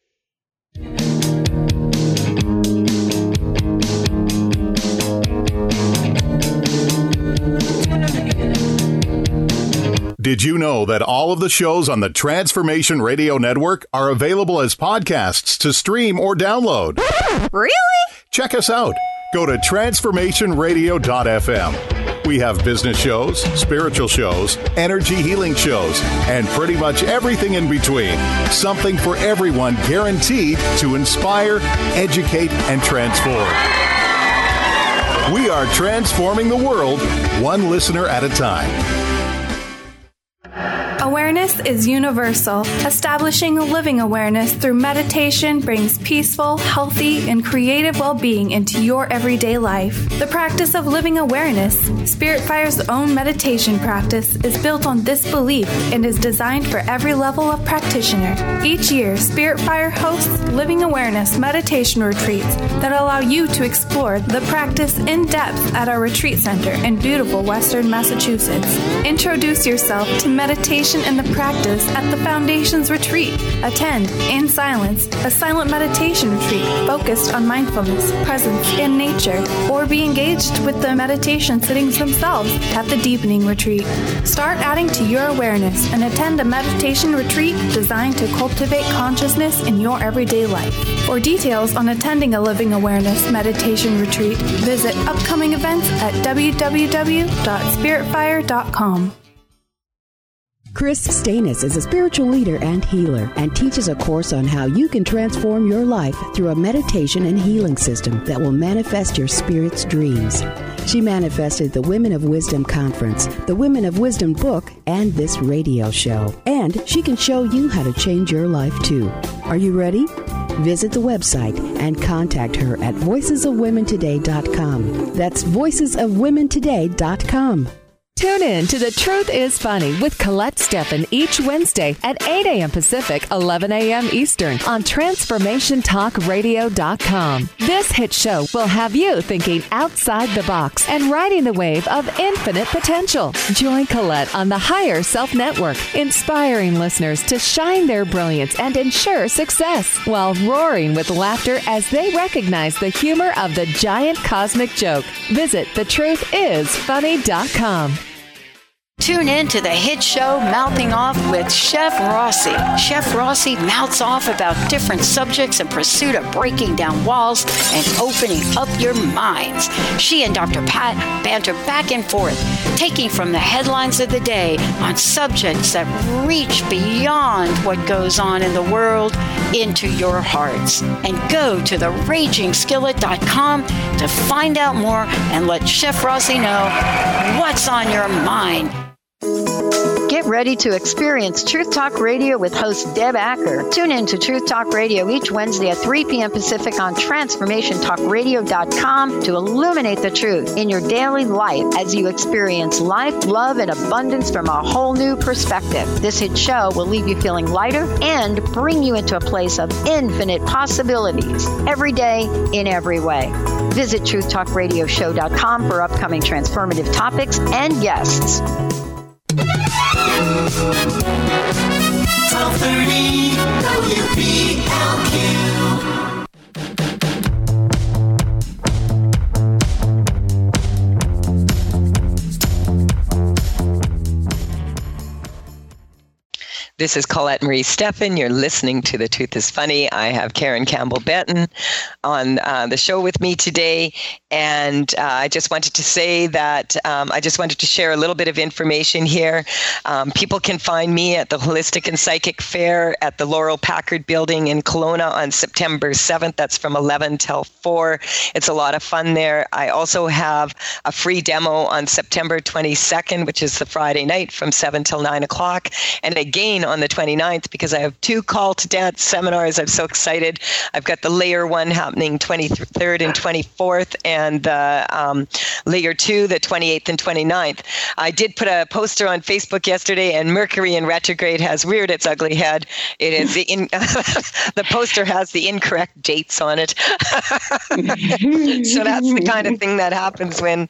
[SPEAKER 17] Did you know that all of the shows on the Transformation Radio Network are available as podcasts to stream or download?
[SPEAKER 18] Really?
[SPEAKER 17] Check us out. Go to transformationradio.fm. We have business shows, spiritual shows, energy healing shows, and pretty much everything in between. Something for everyone, guaranteed to inspire, educate, and transform. We are transforming the world, one listener at a time.
[SPEAKER 18] Awareness is universal. Establishing a living awareness through meditation brings peaceful, healthy, and creative well-being into your everyday life. The practice of living awareness, Spirit Fire's own meditation practice, is built on this belief and is designed for every level of practitioner. Each year, Spirit Fire hosts living awareness meditation retreats that allow you to explore the practice in depth at our retreat center in beautiful Western Massachusetts. Introduce yourself to meditation and and the practice at the Foundation's retreat. Attend in silence a silent meditation retreat focused on mindfulness, presence, and nature, or be engaged with the meditation sittings themselves at the Deepening Retreat. Start adding to your awareness and attend a meditation retreat designed to cultivate consciousness in your everyday life. For details on attending a Living Awareness meditation retreat, visit upcoming events at www.spiritfire.com.
[SPEAKER 14] Chris Stanis is a spiritual leader and healer and teaches a course on how you can transform your life through a meditation and healing system that will manifest your spirit's dreams. She manifested the Women of Wisdom Conference, the Women of Wisdom book, and this radio show. And she can show you how to change your life too. Are you ready? Visit the website and contact her at voicesofwomentoday.com. That's voicesofwomentoday.com.
[SPEAKER 2] Tune in to The Truth is Funny with Colette Steffen each Wednesday at 8 a.m. Pacific, 11 a.m. Eastern on TransformationTalkRadio.com. This hit show will have you thinking outside the box and riding the wave of infinite potential. Join Colette on the Higher Self Network, inspiring listeners to shine their brilliance and ensure success while roaring with laughter as they recognize the humor of the giant cosmic joke. Visit thetruthisfunny.com.
[SPEAKER 15] Tune in to the hit show Mouthing Off with Chef Rossi. Chef Rossi mouths off about different subjects in pursuit of breaking down walls and opening up your minds. She and Dr. Pat banter back and forth, taking from the headlines of the day on subjects that reach beyond what goes on in the world into your hearts. And go to theragingskillet.com to find out more and let Chef Rossi know what's on your mind. Get ready to experience Truth Talk Radio with host Deb Acker. Tune in to Truth Talk Radio each Wednesday at 3 p.m. Pacific on TransformationTalkRadio.com to illuminate the truth in your daily life as you experience life, love, and abundance from a whole new perspective. This hit show will leave you feeling lighter and bring you into a place of infinite possibilities every day in every way. Visit TruthTalkRadioshow.com for upcoming transformative topics and guests.
[SPEAKER 12] 1230 WPLQ.
[SPEAKER 3] This is Colette Marie Steffen. You're listening to The Truth is Funny. I have Karen Campbell-Benton on the show with me today. And I just wanted to say that I just wanted to share a little bit of information here. People can find me at the Holistic and Psychic Fair at the Laurel Packard Building in Kelowna on September 7th. That's from 11 till 4. It's a lot of fun there. I also have a free demo on September 22nd, which is the Friday night from 7 till 9 o'clock. And again on the 29th, because I have 2 Call to Dance seminars. I'm so excited. I've got the Layer 1 happening 23rd and 24th, and the Layer 2, the 28th and 29th. I did put a poster on Facebook yesterday, and Mercury in retrograde has reared its ugly head. It is the poster has the incorrect dates on it. So that's the kind of thing that happens when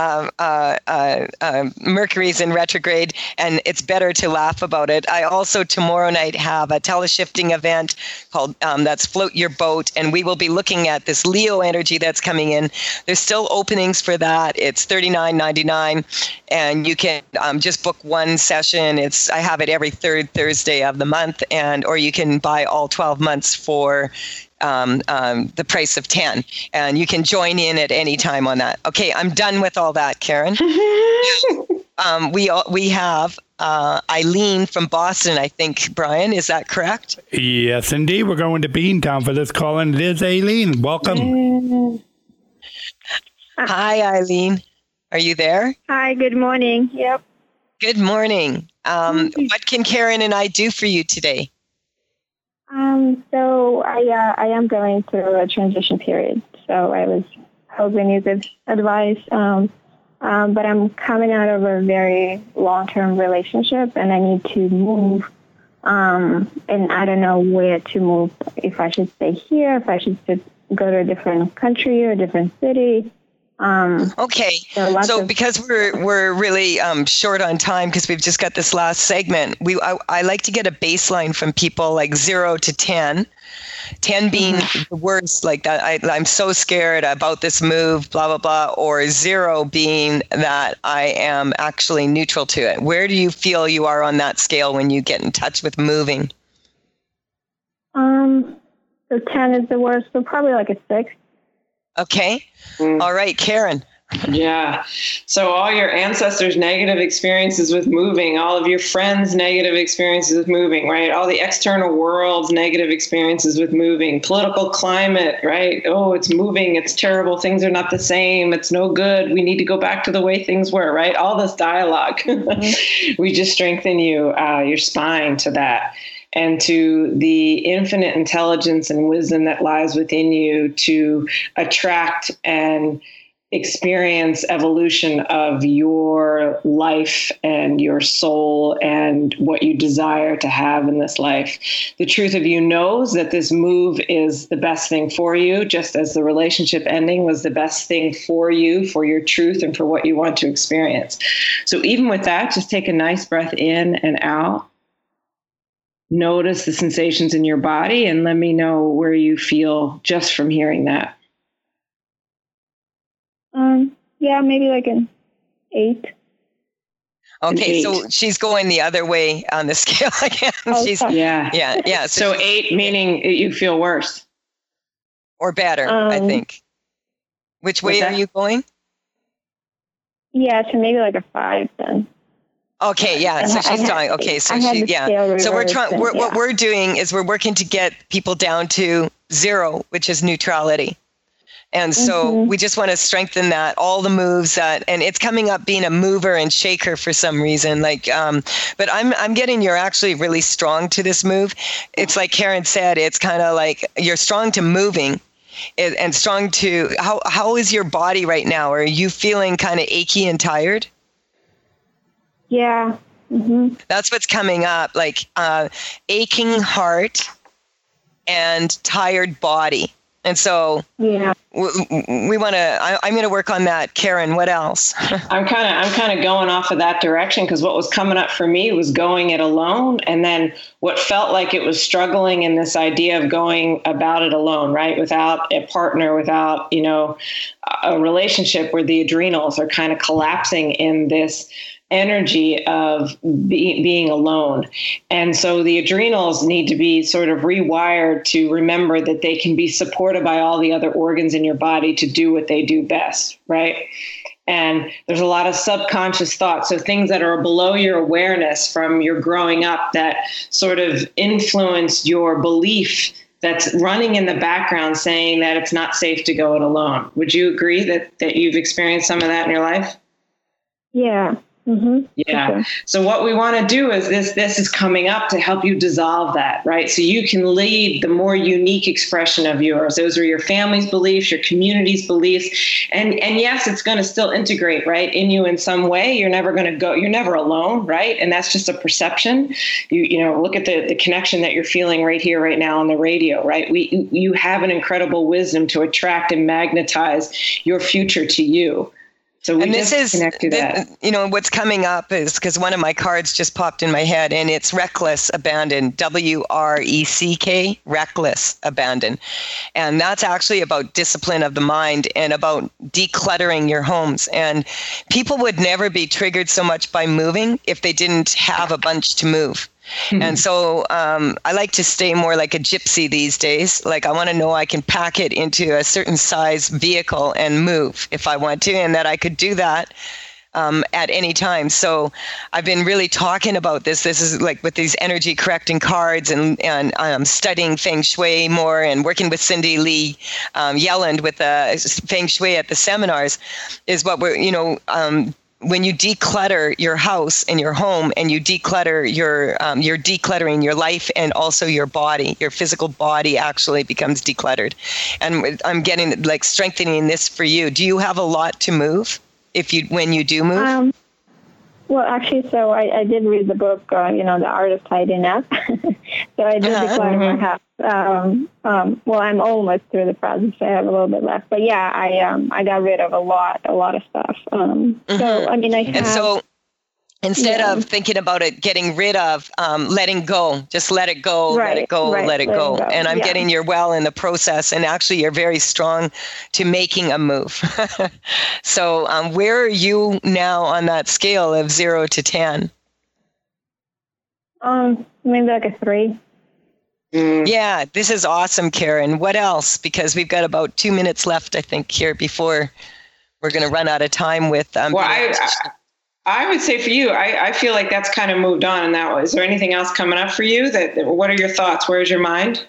[SPEAKER 3] Mercury's in retrograde, and it's better to laugh about it. I also tomorrow night have a teleshifting event called that's Float Your Boat, and we will be looking at this Leo energy that's coming in. There's still openings for that. It's $39.99, and you can just book one session. I have it every third Thursday of the month, or you can buy all 12 months for the price of 10, and you can join in at any time on that. Okay, I'm done with all that, Karen. We have Eileen from Boston, I think. Brian, is that correct?
[SPEAKER 5] Yes, indeed. We're going to Beantown for this call, and it is Eileen. Welcome.
[SPEAKER 3] Hi, Eileen. Are you there?
[SPEAKER 19] Hi, good morning. Yep.
[SPEAKER 3] Good morning. What can Karen and I do for you today?
[SPEAKER 19] So I am going through a transition period. So I was hoping you could advise. But I'm coming out of a very long-term relationship, and I need to move. And I don't know where to move. If I should stay here, if I should go to a different country or a different city.
[SPEAKER 3] Okay. So because we're really short on time because we've just got this last segment, I like to get a baseline from people like 0 to 10. 10 being the worst, like that I'm so scared about this move, blah, blah, blah, or 0 being that I am actually neutral to it. Where do you feel you are on that scale when you get in touch with moving?
[SPEAKER 19] So 10 is the worst, so probably like a 6.
[SPEAKER 3] Okay. All right, Karen.
[SPEAKER 4] Yeah. So all your ancestors' negative experiences with moving, all of your friends' negative experiences with moving, right? All the external world's negative experiences with moving, political climate, right? Oh, it's moving. It's terrible. Things are not the same. It's no good. We need to go back to the way things were, right? All this dialogue. We just strengthen your spine to that. And to the infinite intelligence and wisdom that lies within you to attract and experience evolution of your life and your soul and what you desire to have in this life. The truth of you knows that this move is the best thing for you, just as the relationship ending was the best thing for you, for your truth and for what you want to experience. So even with that, just take a nice breath in and out. Notice the sensations in your body and let me know where you feel just from hearing that.
[SPEAKER 19] Yeah, maybe like an 8.
[SPEAKER 3] Okay, so she's going the other way on the scale again. Yeah.
[SPEAKER 4] So 8 meaning you feel worse.
[SPEAKER 3] Or better, I think. Which way are you going?
[SPEAKER 19] Yeah, so maybe like a 5 then.
[SPEAKER 3] Okay, yeah. So she's trying. Okay, so So we're trying. What we're doing is we're working to get people down to 0, which is neutrality. And so we just want to strengthen that, all the moves that, and it's coming up being a mover and shaker for some reason. Like, but I'm getting you're actually really strong to this move. It's like Karen said, it's kind of like you're strong to moving and strong to, how is your body right now? Are you feeling kind of achy and tired?
[SPEAKER 19] Yeah.
[SPEAKER 3] That's what's coming up, like aching heart and tired body. And so we want to, I'm going to work on that. Karen, what else?
[SPEAKER 4] I'm kind of going off of that direction because what was coming up for me was going it alone. And then what felt like it was struggling in this idea of going about it alone, right? Without a partner, without, a relationship where the adrenals are kind of collapsing in this energy of being alone. And so the adrenals need to be sort of rewired to remember that they can be supported by all the other organs in your body to do what they do best, right? And there's a lot of subconscious thoughts, so things that are below your awareness from your growing up that sort of influenced your belief that's running in the background saying that it's not safe to go it alone. Would you agree that you've experienced some of that in your life?
[SPEAKER 19] Yeah.
[SPEAKER 4] Yeah.
[SPEAKER 19] Okay.
[SPEAKER 4] So what we want to do is this is coming up to help you dissolve that, right? So you can lead the more unique expression of yours. Those are your family's beliefs, your community's beliefs. And yes, it's going to still integrate, right, in you in some way. You're never going to go, you're never alone, right? And that's just a perception. You look at the connection that you're feeling right here, right now on the radio, right? You have an incredible wisdom to attract and magnetize your future to you. So
[SPEAKER 3] and this is, what's coming up is because one of my cards just popped in my head and it's reckless abandon, WRECK, reckless abandon. And that's actually about discipline of the mind and about decluttering your homes. And people would never be triggered so much by moving if they didn't have a bunch to move. And so I like to stay more like a gypsy these days. Like I want to know I can pack it into a certain size vehicle and move if I want to, and that I could do that at any time. So I've been really talking about this. This is like with these energy correcting cards and studying Feng Shui more and working with Cindy Lee Yelland with Feng Shui at the seminars is what we're, when you declutter your house and your home and you declutter you're decluttering your life and also your body, your physical body actually becomes decluttered. And I'm getting like strengthening this for you. Do you have a lot to move when you do move?
[SPEAKER 19] Well, actually, so I did read the book, The Art of Tidying Up. So I did declutter my house. Well, I'm almost through the process. I have a little bit left, but yeah, I got rid of a lot of stuff. So I mean, I have.
[SPEAKER 3] And so instead of thinking about it, getting rid of, letting go, just let it go, let it go. And I'm getting you're well in the process, and actually you're very strong to making a move. So where are you now on that scale of 0 to 10?
[SPEAKER 19] Maybe like a 3.
[SPEAKER 3] Yeah, this is awesome, Karen. What else? Because we've got about 2 minutes left, I think, here before we're going to run out of time with.
[SPEAKER 4] I would say for you, I feel like that's kind of moved on in that way. Is there anything else coming up for you? What are your thoughts? Where's your mind?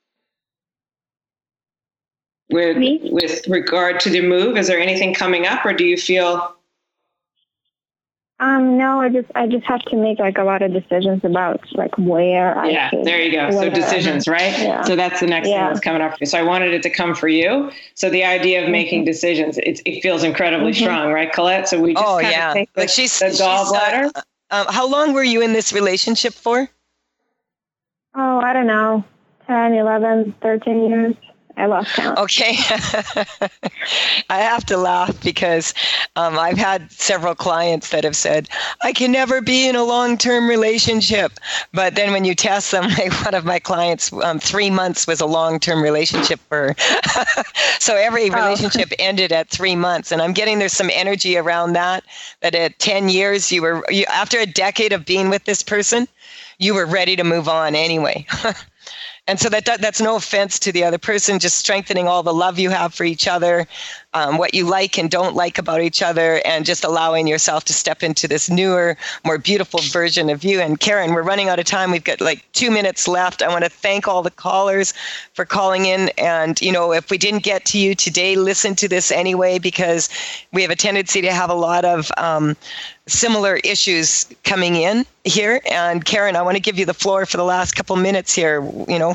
[SPEAKER 4] With regard to the move, is there anything coming up, or do you feel?
[SPEAKER 19] No, I just have to make like a lot of decisions about like where I should.
[SPEAKER 4] There you go. So decisions, right? Yeah. So that's the next thing that's coming up for you. So I wanted it to come for you. So the idea of making decisions, it feels incredibly strong, right, Colette? So we just take the gallbladder.
[SPEAKER 3] How long were you in this relationship for?
[SPEAKER 19] Oh, I don't know, 10, 11, 13 years. I lost count.
[SPEAKER 3] Okay. I have to laugh because I've had several clients that have said, I can never be in a long-term relationship. But then when you test them, like one of my clients, 3 months was a long-term relationship for her. So every relationship ended at 3 months. And I'm getting there's some energy around that at 10 years, after a decade of being with this person, you were ready to move on anyway. And so that's no offense to the other person, just strengthening all the love you have for each other, what you like and don't like about each other, and just allowing yourself to step into this newer, more beautiful version of you. And Karen, we're running out of time. We've got like 2 minutes left. I want to thank all the callers for calling in. And, if we didn't get to you today, listen to this anyway, because we have a tendency to have a lot of similar issues coming in here. And Karen, I want to give you the floor for the last couple minutes here, Well,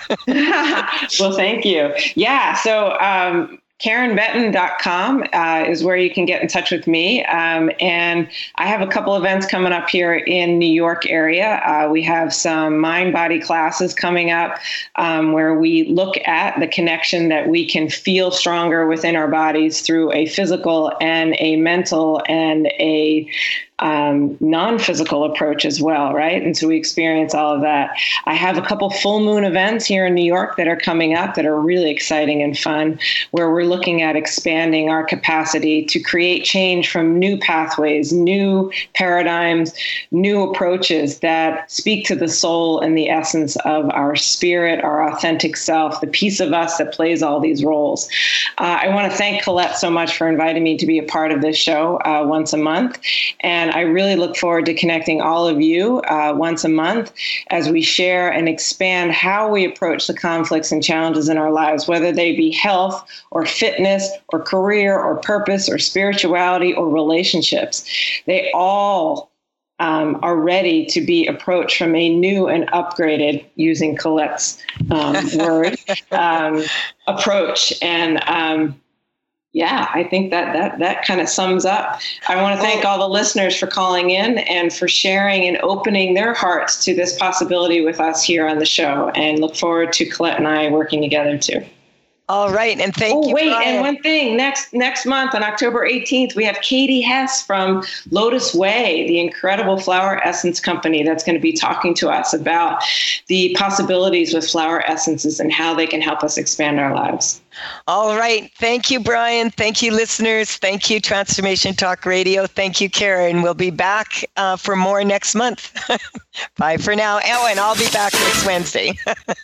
[SPEAKER 4] thank you. Yeah. So, KarenBetton.com is where you can get in touch with me. And I have a couple events coming up here in New York area. We have some mind-body classes coming up where we look at the connection that we can feel stronger within our bodies through a physical and a mental and a non-physical approach as well, right? And so we experience all of that. I have a couple full moon events here in New York that are coming up that are really exciting and fun, where we're looking at expanding our capacity to create change from new pathways, new paradigms, new approaches that speak to the soul and the essence of our spirit, our authentic self, the piece of us that plays all these roles. I want to thank Colette so much for inviting me to be a part of this show once a month. And I really look forward to connecting all of you once a month as we share and expand how we approach the conflicts and challenges in our lives, whether they be health or fitness or career or purpose or spirituality or relationships. They all are ready to be approached from a new and upgraded, using Colette's word, approach. And yeah, I think that kind of sums up. I want to thank all the listeners for calling in and for sharing and opening their hearts to this possibility with us here on the show, and look forward to Colette and I working together too.
[SPEAKER 3] All right. And thank you.
[SPEAKER 4] Wait,
[SPEAKER 3] Brian.
[SPEAKER 4] And one thing, next month on October 18th, we have Katie Hess from Lotus Way, the incredible flower essence company, that's going to be talking to us about the possibilities with flower essences and how they can help us expand our lives.
[SPEAKER 3] All right. Thank you, Brian. Thank you, listeners. Thank you, Transformation Talk Radio. Thank you, Karen. We'll be back for more next month. Bye for now. Oh, and I'll be back next Wednesday.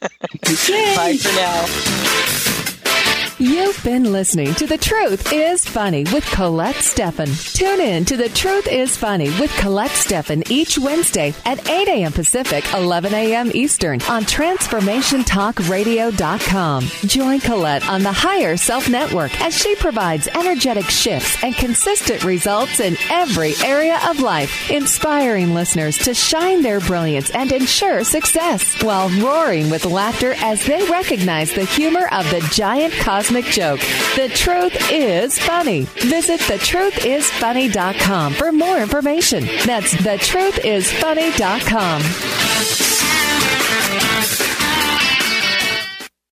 [SPEAKER 3] Bye for now.
[SPEAKER 2] You've been listening to The Truth is Funny with Colette Steffen. Tune in to The Truth is Funny with Colette Steffen each Wednesday at 8 a.m. Pacific, 11 a.m. Eastern on TransformationTalkRadio.com. Join Colette on the Higher Self Network as she provides energetic shifts and consistent results in every area of life, inspiring listeners to shine their brilliance and ensure success while roaring with laughter as they recognize the humor of the giant cosmic cosmic joke. The truth is funny. Visit thetruthisfunny.com for more information. That's thetruthisfunny.com.